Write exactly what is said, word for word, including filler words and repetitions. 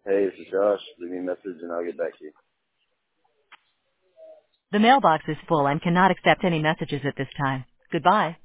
Hey, this is Josh. Leave me a message and I'll get back to you. The mailbox is full and cannot accept any messages at this time. Goodbye.